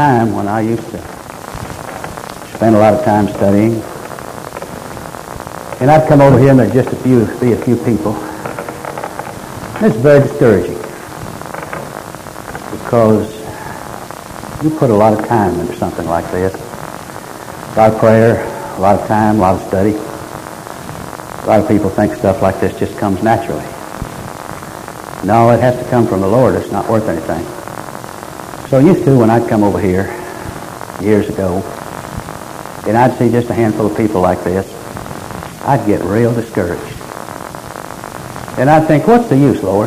time when I used to spend a lot of time studying. And I'd come over here and there'd just be a few people. It's very discouraging because you put a lot of time into something like this. A lot of prayer, a lot of time, a lot of study. A lot of people think stuff like this just comes naturally. No, it has to come from the Lord. It's not worth anything. So used to, when I'd come over here years ago, and I'd see just a handful of people like this, I'd get real discouraged. And I'd think, what's the use, Lord?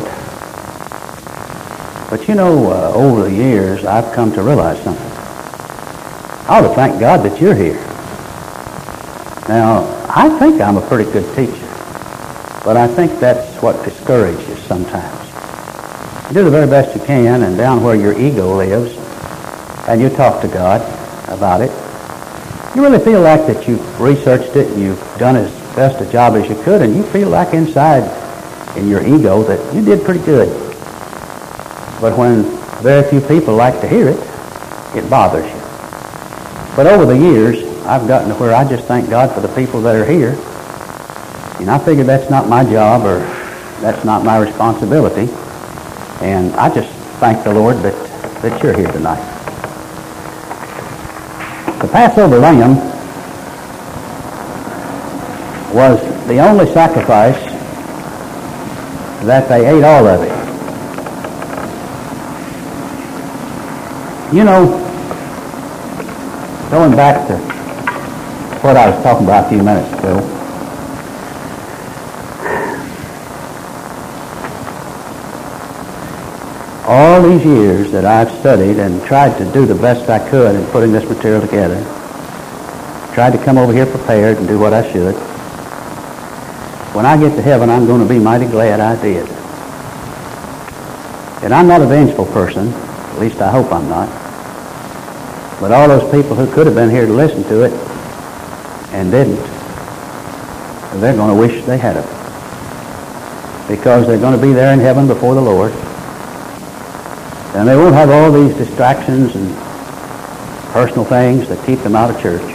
But you know, over the years, I've come to realize something. I ought to thank God that you're here. Now, I think I'm a pretty good teacher, but I think that's what discourages sometimes. You do the very best you can, and down where your ego lives, and you talk to God about it, you really feel like that you've researched it and you've done as best a job as you could, and you feel like inside in your ego that you did pretty good. But when very few people like to hear it, it bothers you. But over the years, I've gotten to where I just thank God for the people that are here, and I figure that's not my job or that's not my responsibility. And I just thank the Lord that you're here tonight. The Passover lamb was the only sacrifice that they ate all of it. You know, going back to what I was talking about a few minutes ago, all these years that I've studied and tried to do the best I could in putting this material together, tried to come over here prepared and do what I should, when I get to heaven, I'm going to be mighty glad I did. And I'm not a vengeful person, at least I hope I'm not. But all those people who could have been here to listen to it and didn't, they're going to wish they had it. Because they're going to be there in heaven before the Lord. And they won't have all these distractions and personal things that keep them out of church.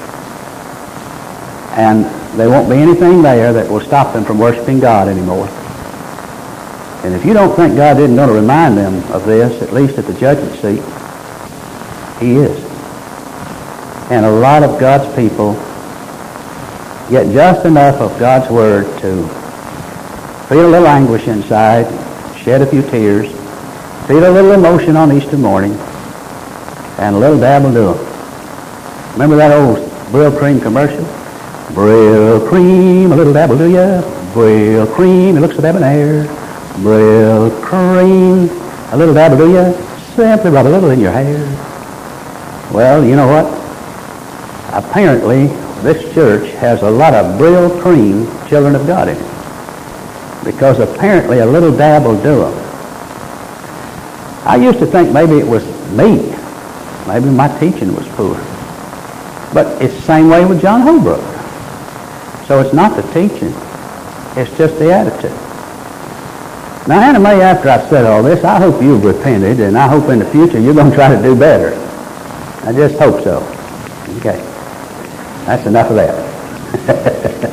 And there won't be anything there that will stop them from worshiping God anymore. And if you don't think God isn't going to remind them of this, at least at the judgment seat, He is. And a lot of God's people get just enough of God's Word to feel a little anguish inside, shed a few tears, feel a little emotion on Easter morning, and a little dab will do them. Remember that old Brill Cream commercial? Brill Cream, a little dab will do ya. Brill Cream, it looks so debonair. Brill Cream, a little dab will do ya. Simply rub a little in your hair. Well, you know what? Apparently, this church has a lot of Brill Cream children of God in it. Because apparently a little dab will do them. I used to think maybe it was me. Maybe my teaching was poor. But it's the same way with John Holbrook. So it's not the teaching. It's just the attitude. Now, Anna Mae, after I've said all this, I hope you've repented, and I hope in the future you're going to try to do better. I just hope so. Okay. That's enough of that.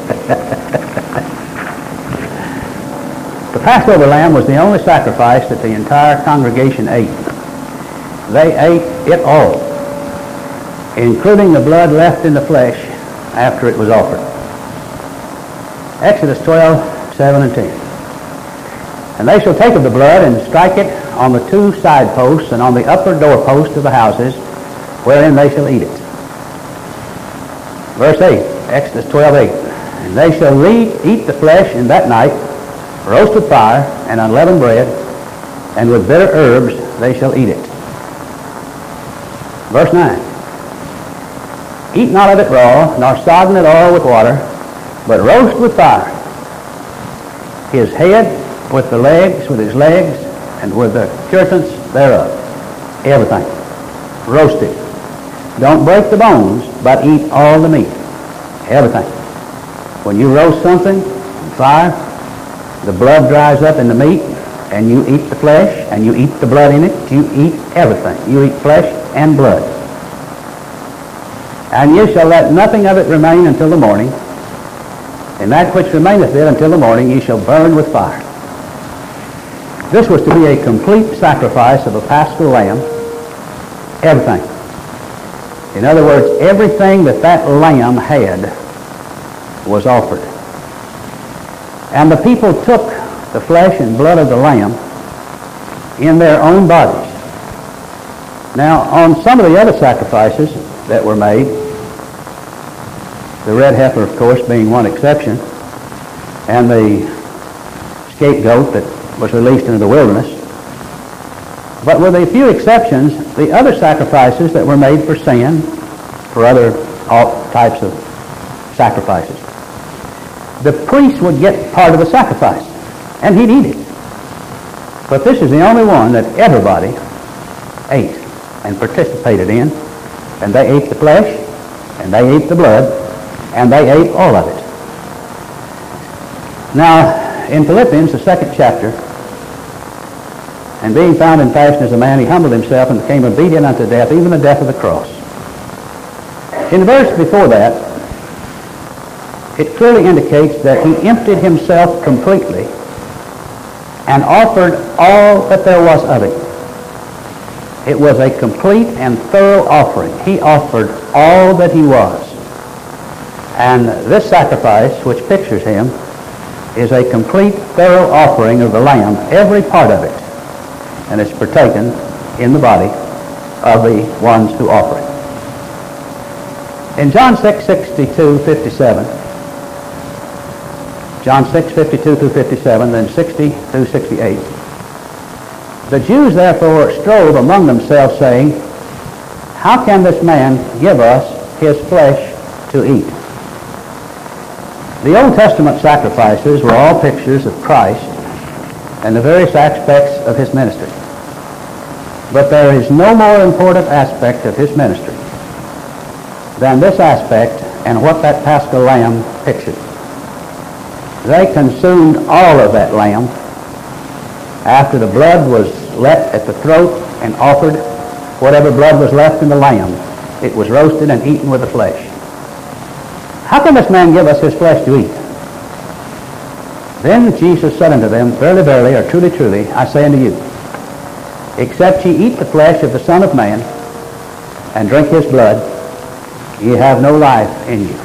The Passover lamb was the only sacrifice that the entire congregation ate. They ate it all, including the blood left in the flesh after it was offered. Exodus 12, 7 and 10. And they shall take of the blood and strike it on the two side posts and on the upper doorposts of the houses, wherein they shall eat it. Verse 8, Exodus 12, 8. And they shall eat the flesh in that night, roast with fire and unleavened bread, and with bitter herbs they shall eat it. Verse 9. Eat not of it raw, nor sodden it all with water, but roast with fire his head with the legs, with his legs, and with the curtains thereof. Everything. Roast it. Don't break the bones, but eat all the meat. Everything. When you roast something on fire, the blood dries up in the meat, and you eat the flesh, and you eat the blood in it. You eat everything. You eat flesh and blood. And ye shall let nothing of it remain until the morning, and that which remaineth it until the morning ye shall burn with fire. This was to be a complete sacrifice of a paschal lamb, everything. In other words, everything that that lamb had was offered. And the people took the flesh and blood of the lamb in their own bodies. Now, on some of the other sacrifices that were made, the red heifer, of course, being one exception, and the scapegoat that was released into the wilderness. But with a few exceptions, the other sacrifices that were made for sin, for other all types of sacrifices, the priest would get part of the sacrifice, and he'd eat it. But this is the only one that everybody ate and participated in, and they ate the flesh, and they ate the blood, and they ate all of it. Now, in Philippians, the 2nd chapter, and being found in fashion as a man, he humbled himself and became obedient unto death, even the death of the cross. In the verse before that, it clearly indicates that he emptied himself completely and offered all that there was of it. It was a complete and thorough offering. He offered all that he was. And this sacrifice, which pictures him, is a complete, thorough offering of the lamb, every part of it, and it's partaken in the body of the ones who offer it. In John 6:62-57, John 6:52-57, then 60-68, the Jews therefore strove among themselves, saying, how can this man give us his flesh to eat? The Old Testament sacrifices were all pictures of Christ and the various aspects of his ministry. But there is no more important aspect of his ministry than this aspect and what that paschal lamb pictured. They consumed all of that lamb after the blood was let at the throat and offered. Whatever blood was left in the lamb, it was roasted and eaten with the flesh. How can this man give us his flesh to eat? Then Jesus said unto them, verily, verily, or truly, truly, I say unto you, except ye eat the flesh of the Son of Man and drink his blood, ye have no life in you.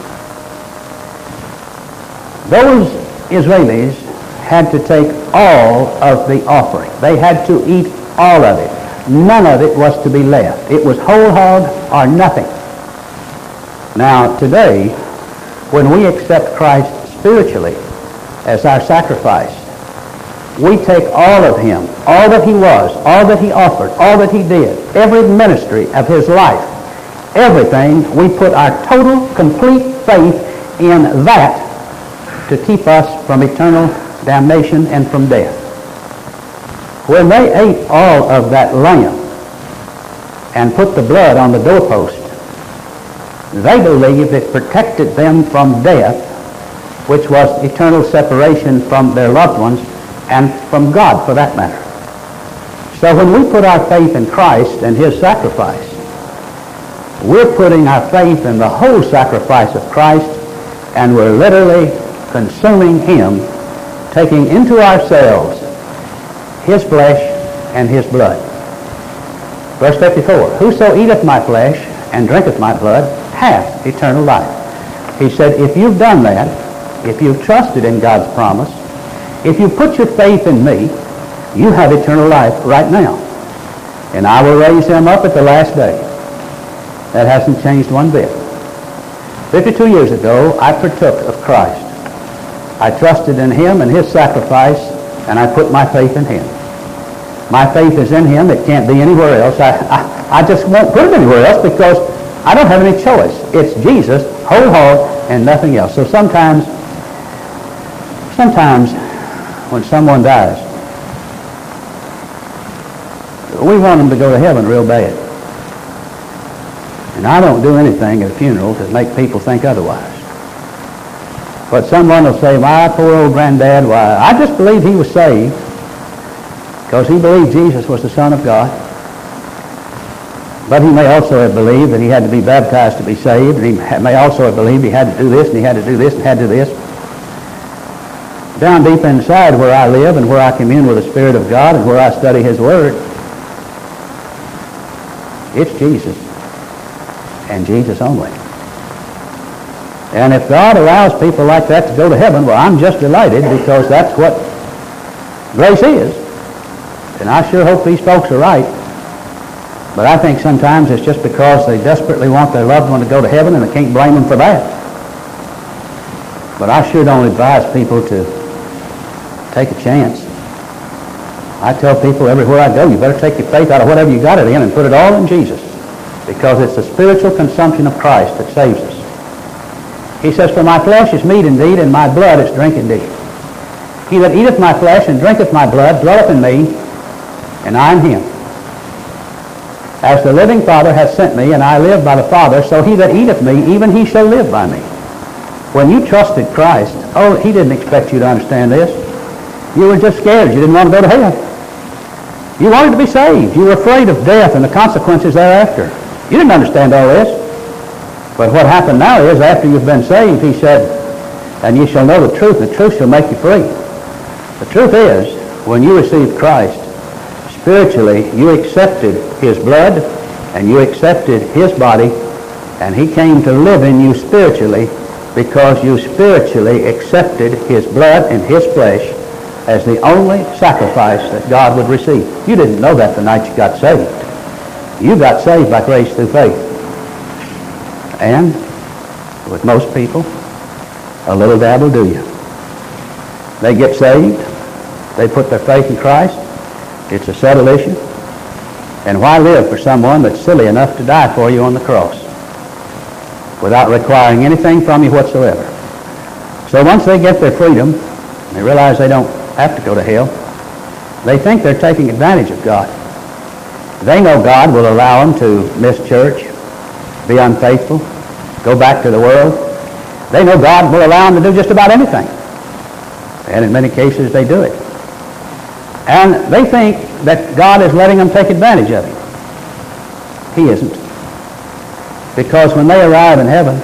Those Israelis had to take all of the offering. They had to eat all of it. None of it was to be left. It was whole hog or nothing. Now, today, when we accept Christ spiritually as our sacrifice, we take all of him, all that he was, all that he offered, all that he did, every ministry of his life, everything, we put our total, complete faith in that to keep us from eternal damnation and from death. When they ate all of that lamb and put the blood on the doorpost, they believed it protected them from death, which was eternal separation from their loved ones and from God, for that matter. So when we put our faith in Christ and his sacrifice, we're putting our faith in the whole sacrifice of Christ, and we're literally consuming him, taking into ourselves his flesh and his blood. Verse 54, whoso eateth my flesh and drinketh my blood hath eternal life. He said, if you've done that, if you've trusted in God's promise, if you put your faith in me, you have eternal life right now. And I will raise him up at the last day. That hasn't changed one bit. 52 years ago, I partook of Christ. I trusted in him and his sacrifice, and I put my faith in him. My faith is in him. It can't be anywhere else. I just won't put it anywhere else because I don't have any choice. It's Jesus, whole hog, and nothing else. So sometimes when someone dies, we want them to go to heaven real bad. And I don't do anything at a funeral to make people think otherwise. But someone will say, my poor old granddad, why, I just believe he was saved because he believed Jesus was the Son of God. But he may also have believed that he had to be baptized to be saved, and he may also have believed he had to do this, and he had to do this, and had to do this. Down deep inside where I live and where I commune with the Spirit of God and where I study His Word, it's Jesus and Jesus only. And if God allows people like that to go to heaven, well, I'm just delighted, because that's what grace is. And I sure hope these folks are right. But I think sometimes it's just because they desperately want their loved one to go to heaven, and I can't blame them for that. But I sure don't advise people to take a chance. I tell people everywhere I go, you better take your faith out of whatever you got it in and put it all in Jesus, because it's the spiritual consumption of Christ that saves us. He says, "For my flesh is meat indeed, and my blood is drink indeed. He that eateth my flesh and drinketh my blood dwelleth in me, and I in him. As the living Father hath sent me, and I live by the Father, so he that eateth me, even he shall live by me." When you trusted Christ, oh, He didn't expect you to understand this. You were just scared. You didn't want to go to hell. You wanted to be saved. You were afraid of death and the consequences thereafter. You didn't understand all this. But what happened now is, after you've been saved, He said, "And ye shall know the truth, and the truth shall make you free." The truth is, when you received Christ, spiritually, you accepted His blood, and you accepted His body, and He came to live in you spiritually, because you spiritually accepted His blood and His flesh as the only sacrifice that God would receive. You didn't know that the night you got saved. You got saved by grace through faith. And with most people, a little dab will do you. They get saved. They put their faith in Christ. It's a settled issue. And why live for someone that's silly enough to die for you on the cross without requiring anything from you whatsoever? So once they get their freedom, they realize they don't have to go to hell, they think they're taking advantage of God. They know God will allow them to miss church, be unfaithful, go back to the world. They know God will allow them to do just about anything. And in many cases they do it. And they think that God is letting them take advantage of Him. He isn't. Because when they arrive in heaven,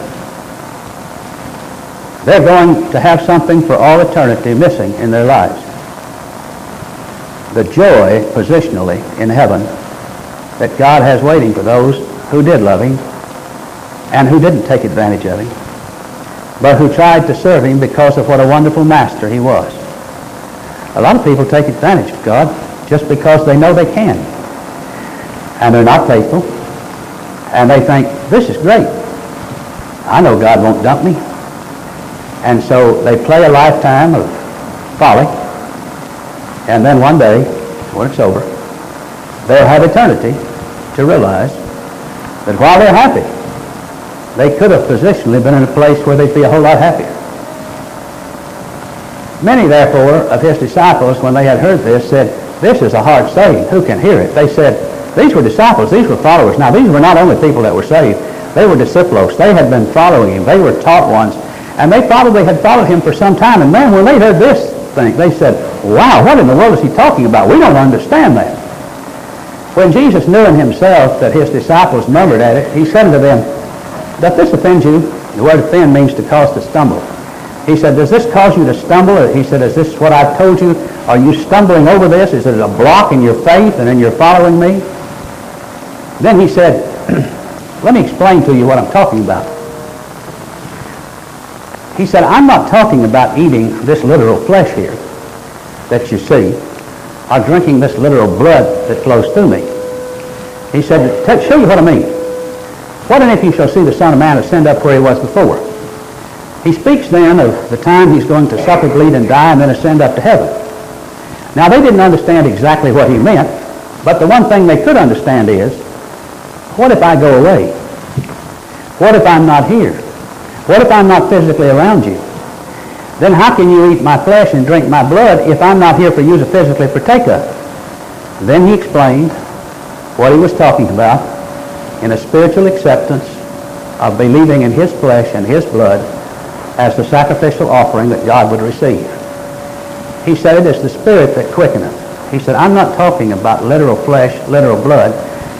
they're going to have something for all eternity missing in their lives. The joy, positionally, in heaven that God has waiting for those who did love Him and who didn't take advantage of Him, but who tried to serve Him because of what a wonderful master He was. A lot of people take advantage of God just because they know they can. And they're not faithful. And they think, this is great. I know God won't dump me. And so they play a lifetime of folly. And then one day, when it's over, they'll have eternity to realize that while they're happy, they could have positionally been in a place where they'd be a whole lot happier. Many, therefore, of His disciples, when they had heard this, said, "This is a hard saying. Who can hear it?" They said, these were disciples. These were followers. Now, these were not only people that were saved. They were disciples. They had been following Him. They were taught ones. And they probably had followed Him for some time. And man, when they heard this thing, they said, wow, what in the world is He talking about? We don't understand that. When Jesus knew in Himself that His disciples murmured at it, He said unto them, "Doth this offend you?" The word offend means to cause to stumble. He said, "Does this cause you to stumble?" He said, "Is this what I've told you? Are you stumbling over this? Is it a block in your faith and in your following me?" Then He said, let me explain to you what I'm talking about. He said, I'm not talking about eating this literal flesh here that you see, or drinking this literal blood that flows through me. He said, to show you what I mean. What and if you shall see the Son of Man ascend up where He was before? He speaks then of the time He's going to suffer, bleed, and die, and then ascend up to heaven. Now, they didn't understand exactly what He meant, but the one thing they could understand is, what if I go away? What if I'm not here? What if I'm not physically around you? Then how can you eat my flesh and drink my blood if I'm not here for you to physically partake of? Then He explained what He was talking about in a spiritual acceptance of believing in His flesh and His blood as the sacrificial offering that God would receive. He said, it is the Spirit that quickeneth. He said, I'm not talking about literal flesh, literal blood.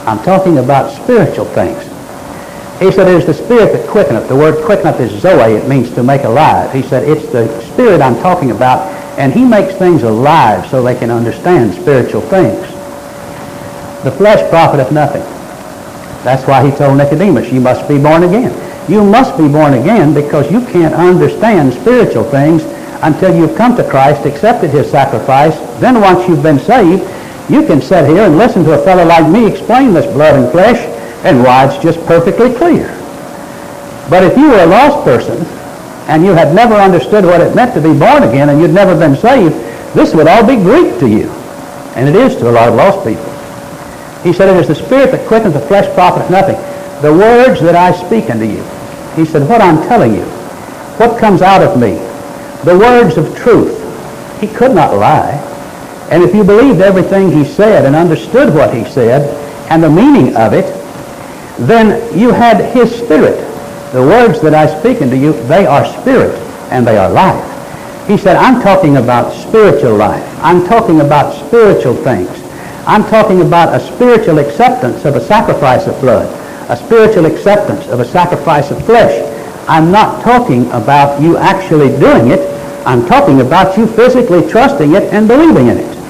I'm talking about spiritual things. He said, it is the Spirit that quickeneth. The word quickeneth is zoe. It means to make alive. He said, it's the Spirit I'm talking about, and He makes things alive so they can understand spiritual things. The flesh profiteth nothing. That's why He told Nicodemus, you must be born again. You must be born again because you can't understand spiritual things until you've come to Christ, accepted His sacrifice. Then once you've been saved, you can sit here and listen to a fellow like me explain this blood and flesh, and why it's just perfectly clear. But if you were a lost person, and you had never understood what it meant to be born again, and you'd never been saved, this would all be Greek to you. And it is to a lot of lost people. He said, it is the Spirit that quickeneth, the flesh profiteth nothing. The words that I speak unto you. He said, what I'm telling you, what comes out of me, the words of truth. He could not lie. And if you believed everything He said and understood what He said and the meaning of it, then you had His Spirit. The words that I speak unto you, they are spirit and they are life. He said, I'm talking about spiritual life. I'm talking about spiritual things. I'm talking about a spiritual acceptance of a sacrifice of blood, a spiritual acceptance of a sacrifice of flesh. I'm not talking about you actually doing it. I'm talking about you physically trusting it and believing in it.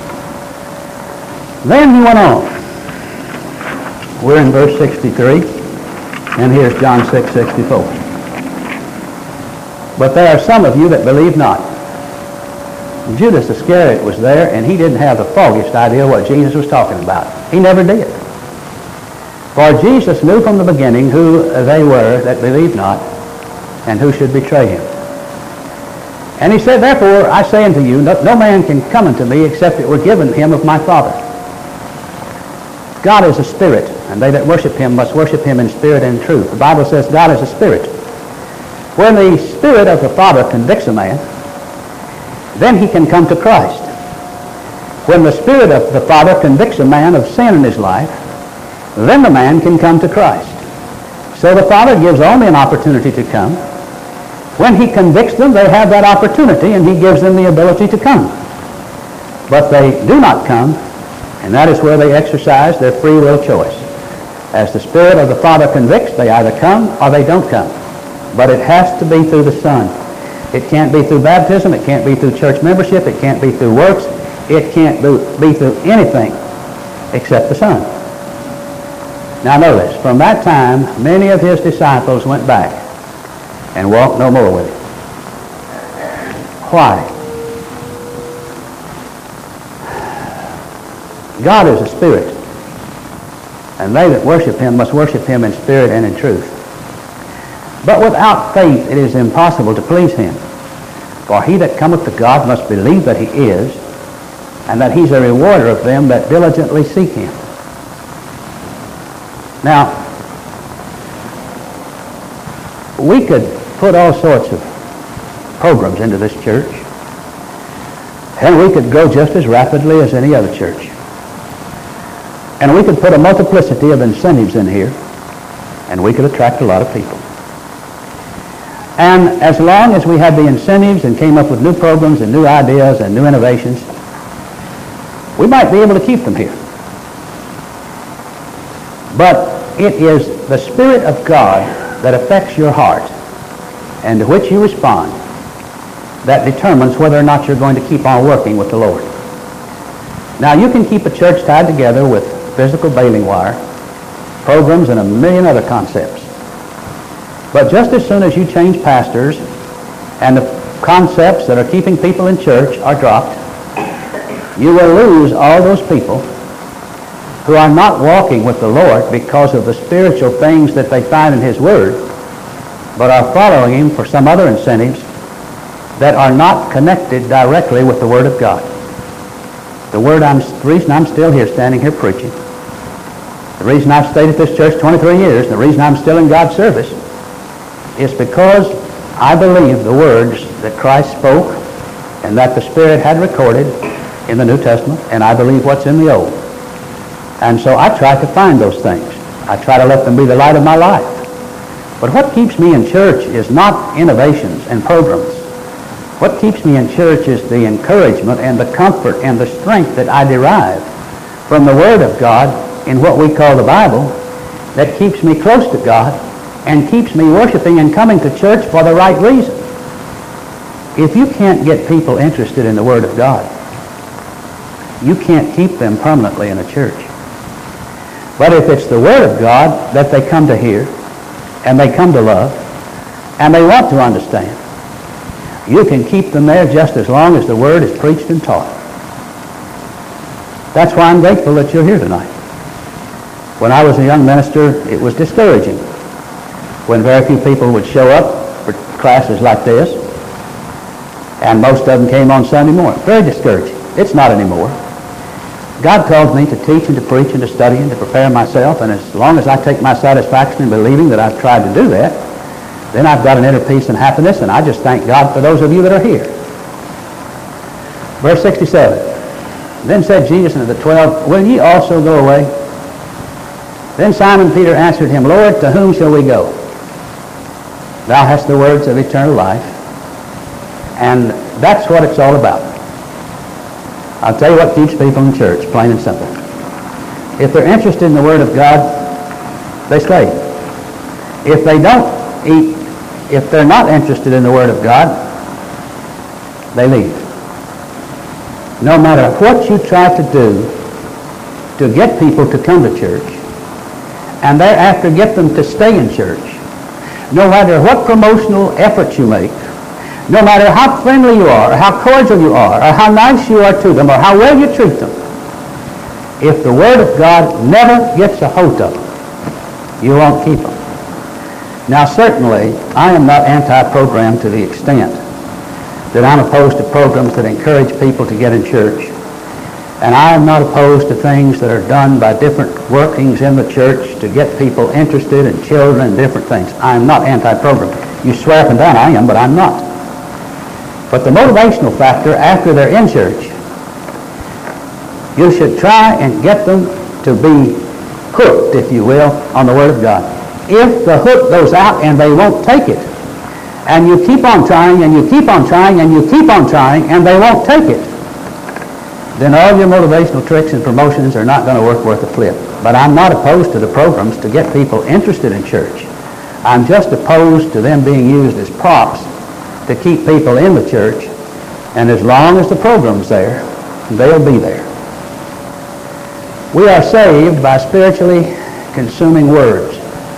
Then he went on. We're in verse 63, and here's John 6:64. But there are some of you that believe not. Judas Iscariot was there, and he didn't have the foggiest idea what Jesus was talking about. He never did. For Jesus knew from the beginning who they were that believed not, and who should betray him. And he said, therefore, I say unto you, no man can come unto me except it were given him of my Father. God is a spirit, and they that worship him must worship him in spirit and in truth. The Bible says God is a spirit. When the Spirit of the Father convicts a man, then he can come to Christ. When the Spirit of the Father convicts a man of sin in his life, then the man can come to Christ. So the Father gives only an opportunity to come. When he convicts them, they have that opportunity, and he gives them the ability to come. But they do not come, and that is where they exercise their free will choice. As the Spirit of the Father convicts, they either come or they don't come. But it has to be through the Son. It can't be through baptism. It can't be through church membership. It can't be through works. It can't be through anything except the Son. Now notice, from that time, many of his disciples went back and walked no more with him. Why? God is a spirit, and they that worship him must worship him in spirit and in truth. But without faith it is impossible to please him. For he that cometh to God must believe that he is, and that he's a rewarder of them that diligently seek him. Now, we could put all sorts of programs into this church, and we could grow just as rapidly as any other church. And we could put a multiplicity of incentives in here, and we could attract a lot of people. And as long as we had the incentives and came up with new programs and new ideas and new innovations, we might be able to keep them here. But it is the Spirit of God that affects your heart and to which you respond that determines whether or not you're going to keep on working with the Lord. Now, you can keep a church tied together with physical baling wire, programs, and a million other concepts. But just as soon as you change pastors and the concepts that are keeping people in church are dropped, you will lose all those people who are not walking with the Lord because of the spiritual things that they find in his Word, but are following him for some other incentives that are not connected directly with the Word of God. The reason I'm still here, standing here preaching, the reason I've stayed at this church 23 years, the reason I'm still in God's service, is because I believe the words that Christ spoke and that the Spirit had recorded in the New Testament, and I believe what's in the Old. And so I try to find those things. I try to let them be the light of my life. But what keeps me in church is not innovations and programs. What keeps me in church is the encouragement and the comfort and the strength that I derive from the Word of God in what we call the Bible that keeps me close to God and keeps me worshiping and coming to church for the right reason. If you can't get people interested in the Word of God, you can't keep them permanently in a church. But if it's the Word of God that they come to hear, and they come to love, and they want to understand, you can keep them there just as long as the Word is preached and taught. That's why I'm grateful that you're here tonight. When I was a young minister, it was discouraging when very few people would show up for classes like this, and most of them came on Sunday morning. Very discouraging. It's not anymore. God calls me to teach and to preach and to study and to prepare myself, and as long as I take my satisfaction in believing that I've tried to do that, then I've got an inner peace and happiness, and I just thank God for those of you that are here. Verse 67. Then said Jesus unto the 12, Will ye also go away? Then Simon Peter answered him, Lord, to whom shall we go? Thou hast the words of eternal life. And that's what it's all about. I'll tell you what keeps people in church, plain and simple. If they're interested in the Word of God, they stay. If they don't if they're not interested in the Word of God, they leave. No matter what you try to do to get people to come to church, and thereafter get them to stay in church, no matter what promotional efforts you make, no matter how friendly you are, or how cordial you are, or how nice you are to them, or how well you treat them, if the Word of God never gets a hold of them, you won't keep them. Now certainly, I am not anti-program to the extent that I'm opposed to programs that encourage people to get in church. And I am not opposed to things that are done by different workings in the church to get people interested in children and different things. I am not anti-program. You swear up and down I am, but I'm not. But the motivational factor after they're in church, you should try and get them to be hooked, if you will, on the Word of God. If the hook goes out and they won't take it, and you keep on trying, and you keep on trying, and you keep on trying, and they won't take it, then all your motivational tricks and promotions are not going to work worth a flip. But I'm not opposed to the programs to get people interested in church. I'm just opposed to them being used as props to keep people in the church, and as long as the program's there, they'll be there. We are saved by spiritually consuming words.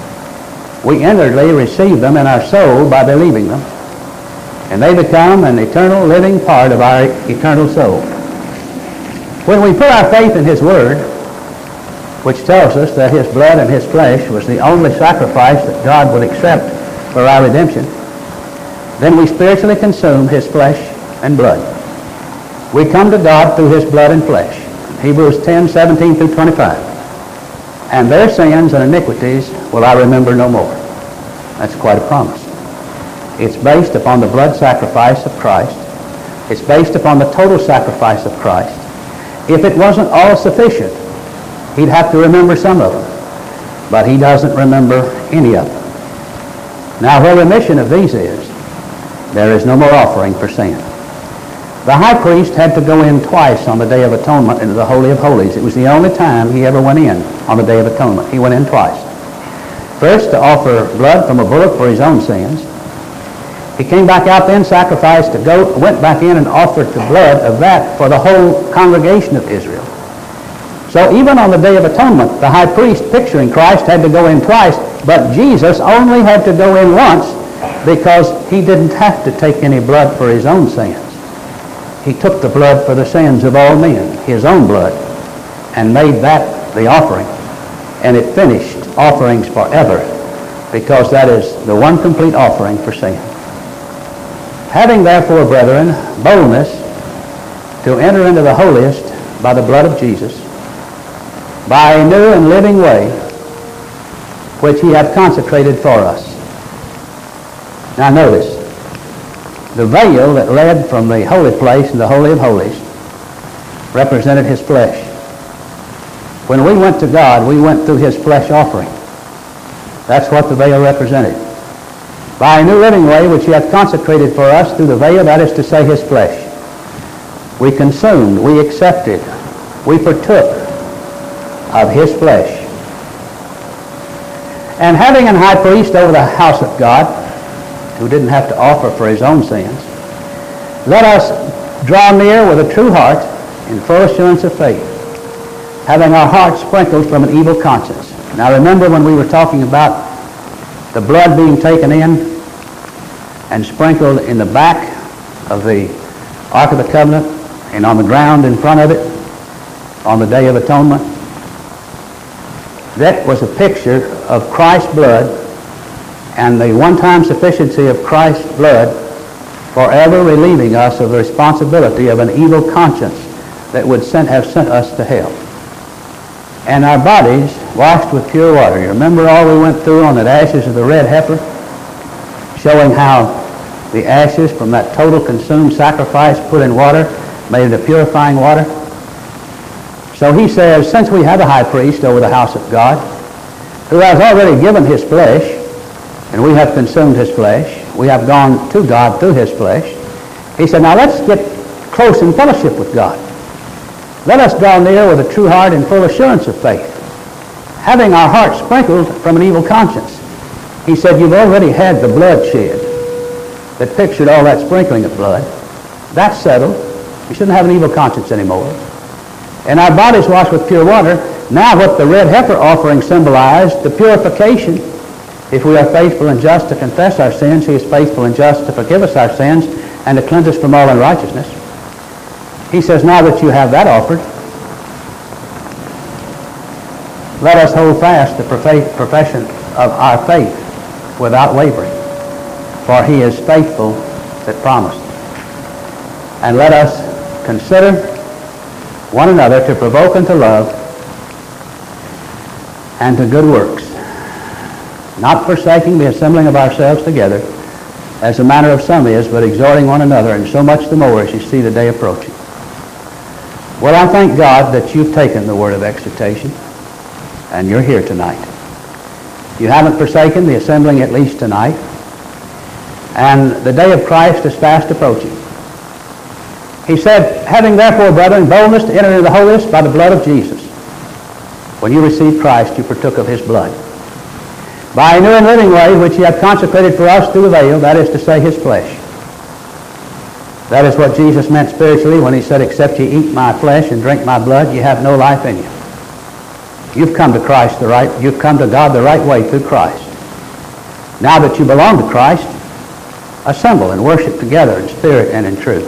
We inwardly receive them in our soul by believing them, and they become an eternal living part of our eternal soul. When we put our faith in His Word, which tells us that His blood and His flesh was the only sacrifice that God would accept for our redemption, then we spiritually consume His flesh and blood. We come to God through His blood and flesh. Hebrews 10:17 through 25. And their sins and iniquities will I remember no more. That's quite a promise. It's based upon the blood sacrifice of Christ. It's based upon the total sacrifice of Christ. If it wasn't all sufficient, He'd have to remember some of them. But He doesn't remember any of them. Now, where remission of these is, there is no more offering for sin. The high priest had to go in twice on the Day of Atonement into the Holy of Holies. It was the only time he ever went in on the Day of Atonement. He went in twice. First, to offer blood from a bullock for his own sins. He came back out then, sacrificed a goat, went back in and offered the blood of that for the whole congregation of Israel. So even on the Day of Atonement, the high priest, picturing Christ, had to go in twice, but Jesus only had to go in once because He didn't have to take any blood for His own sins. He took the blood for the sins of all men, His own blood, and made that the offering. And it finished offerings forever, because that is the one complete offering for sin. Having therefore, brethren, boldness to enter into the holiest by the blood of Jesus, by a new and living way, which He hath consecrated for us. Now notice, the veil that led from the holy place and the Holy of Holies represented His flesh. When we went to God, we went through His flesh offering. That's what the veil represented. By a new living way which He hath consecrated for us through the veil, that is to say, His flesh. We consumed, we accepted, we partook of his flesh. And having an high priest over the house of God, who didn't have to offer for his own sins, let us draw near with a true heart in full assurance of faith, having our hearts sprinkled from an evil conscience. Now remember when we were talking about the blood being taken in and sprinkled in the back of the Ark of the Covenant and on the ground in front of it on the Day of Atonement? That was a picture of Christ's blood and the one-time sufficiency of Christ's blood forever relieving us of the responsibility of an evil conscience that would have sent us to hell. And our bodies washed with pure water. You remember all we went through on the ashes of the red heifer, showing how the ashes from that total consumed sacrifice put in water made it a purifying water? So he says, since we have a high priest over the house of God, who has already given his flesh, and we have consumed his flesh, we have gone to God through his flesh, he said, now let's get close in fellowship with God. Let us draw near with a true heart in full assurance of faith, having our hearts sprinkled from an evil conscience. He said, you've already had the blood shed that pictured all that sprinkling of blood. That's settled. You shouldn't have an evil conscience anymore. And our bodies washed with pure water. Now what the red heifer offering symbolized, the purification. If we are faithful and just to confess our sins, he is faithful and just to forgive us our sins and to cleanse us from all unrighteousness. He says, now that you have that offered, let us hold fast the profession of our faith without wavering, for he is faithful that promised. And let us consider one another to provoke unto love and to good works, not forsaking the assembling of ourselves together, as the manner of some is, but exhorting one another, and so much the more as you see the day approaching. Well, I thank God that you've taken the word of exhortation, and you're here tonight. You haven't forsaken the assembling at least tonight, and the day of Christ is fast approaching. He said, having therefore, brethren, boldness to enter into the holiest by the blood of Jesus. When you received Christ, you partook of his blood. By a new and living way, which he hath consecrated for us through the veil, that is to say, his flesh. That is what Jesus meant spiritually when he said, except ye eat my flesh and drink my blood, you have no life in you. You've come to Christ you've come to God the right way through Christ. Now that you belong to Christ, assemble and worship together in spirit and in truth.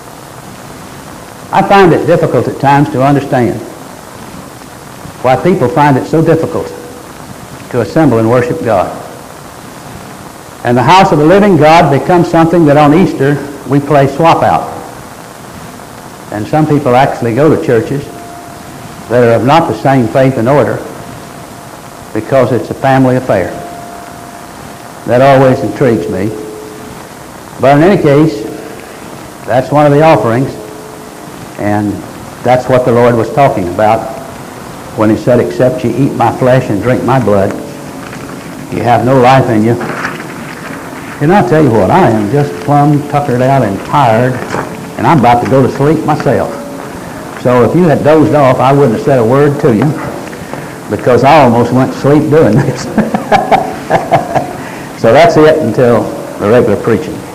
I find it difficult at times to understand why people find it so difficult to assemble and worship God. And the house of the living God becomes something that on Easter we play swap out. And some people actually go to churches that are of not the same faith and order because it's a family affair. That always intrigues me. But in any case, that's one of the offerings, and that's what the Lord was talking about when he said, except ye eat my flesh and drink my blood, you have no life in you. And I'll tell you what, I am just plumb tuckered out and tired, and I'm about to go to sleep myself. So if you had dozed off, I wouldn't have said a word to you, because I almost went to sleep doing this. So that's it until the regular preaching.